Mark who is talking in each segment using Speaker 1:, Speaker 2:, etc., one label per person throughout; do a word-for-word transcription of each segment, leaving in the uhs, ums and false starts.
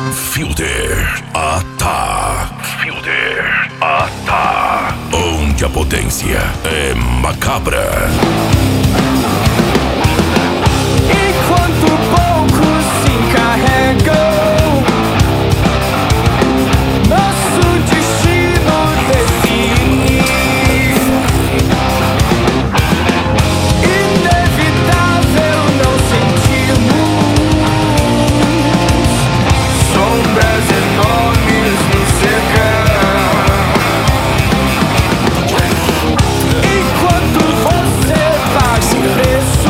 Speaker 1: Fielder Attack. Fielder Attack. Onde a potência é macabra.
Speaker 2: Enquanto poucos se encarregam, nosso destino define. Inevitável não sentirmos sombras enormes nos cercam. Enquanto você paga o preço,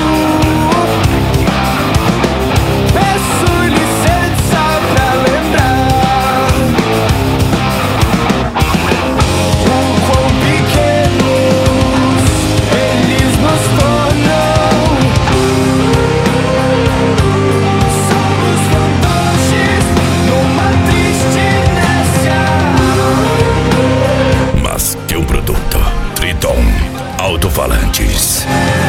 Speaker 2: peço licença pra lembrar o quão pequenos eles nos tornam. Somos fantoches numa triste inércia.
Speaker 1: Mas que um produto. Triton Alto-Falantes.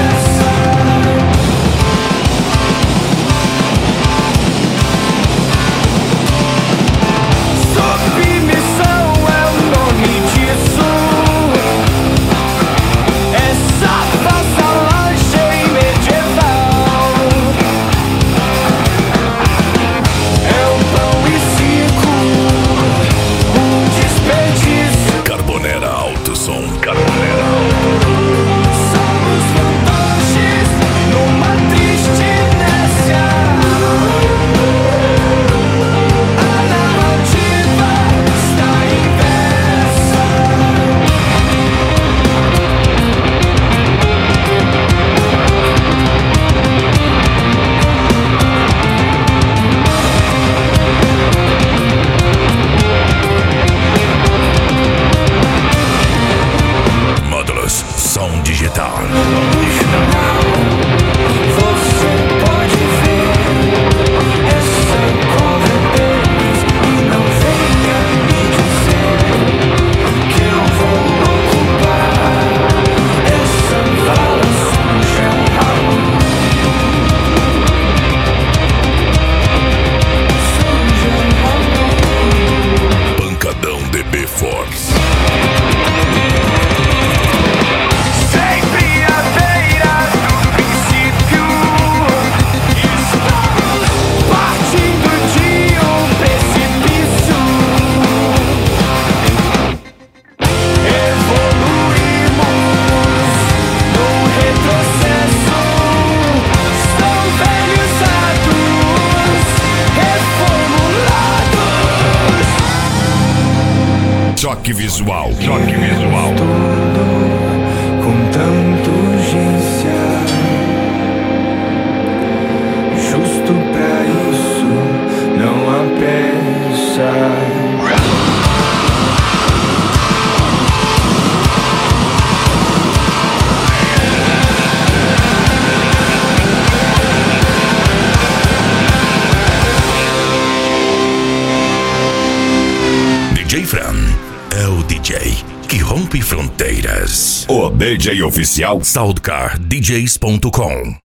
Speaker 2: Submissão é o nome disso. Essa vassalagem medieval é um pão e circo, um desperdício.
Speaker 1: Carbonera Alto Som. Carbonera
Speaker 2: Somos fantoches numa triste inércia. A narrativa está inversa.
Speaker 1: Módulos Som Digital.
Speaker 2: Você pode ver essa cova deles e não venha me dizer que eu vou ocupar essa vala suja.
Speaker 1: Pancadão D B Force.
Speaker 2: Sempre à beira do princípio, estamos partindo de um precipício. Evoluímos num retrocesso. São velhos atos reformulados.
Speaker 1: Choque visual.
Speaker 2: Choque visual. Com tanta urgência, justo pra isso não há pressa.
Speaker 1: D J Fran é o D J que rompe fronteiras.
Speaker 3: O D J oficial
Speaker 1: Soundcar D Js ponto com